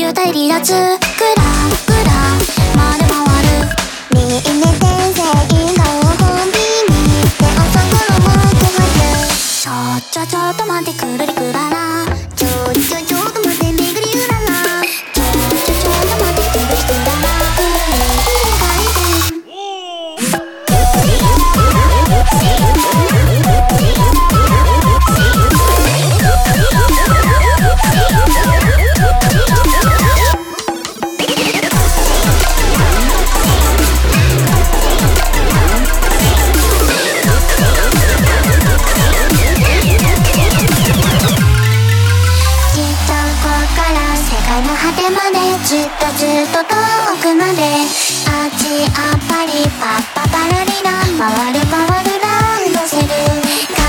渋滞離脱グラグラ回る回るみんな天性がコンビニで朝からもくはずちょっと待ってくるりくららちょっと待ってめぐりうららちょっと待ってくるりくららくるり回転果てまでずっと遠くまであっちあっぱりパッパパラリラ回るランドセル